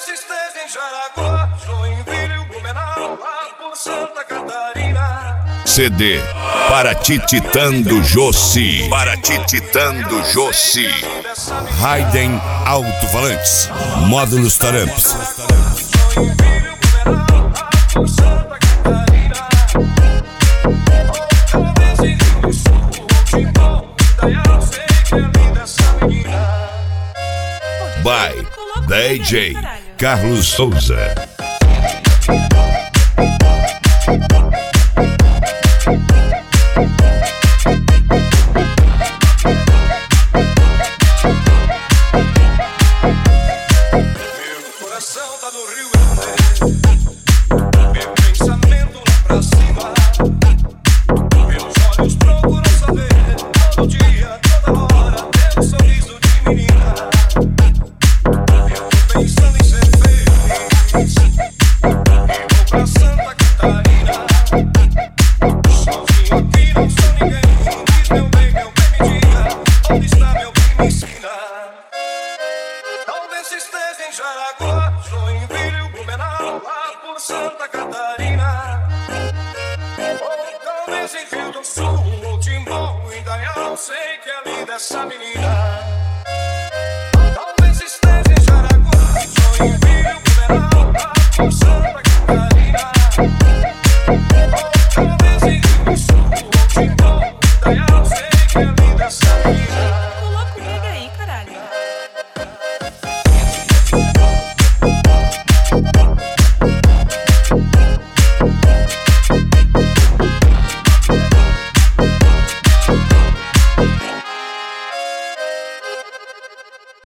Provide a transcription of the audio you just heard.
Talvez esteja em Jaraguá, Joinville, Blumenau, lá por Santa Catarina. CD para Tititando Jossi. Para Tititando Jossi. Hayden Alto-Falantes. Módulos Taramps. Joinville, Blumenau, lá por Santa Catarina. Ou talvez em Rio do Sul, ou Timbó, Indaial, sei que é linda essa menina. By DJ Carlos Souza. Meu coração tá no Rio Grande, meu pensamento lá pra cima. Meus olhos procuram saber, todo dia, toda hora, teu sorriso de menina. Eu tô pensando em ser feliz e vou pra Santa Catarina. Sozinho aqui não sou ninguém. Diz meu bem, me diga, onde está meu bem, me ensina. Talvez esteja em Jaraguá, Joinville, Blumenau, lá por Santa Catarina. Ou talvez em Rio do Sul, ou Timbó, Indaial, sei que é linda essa menina.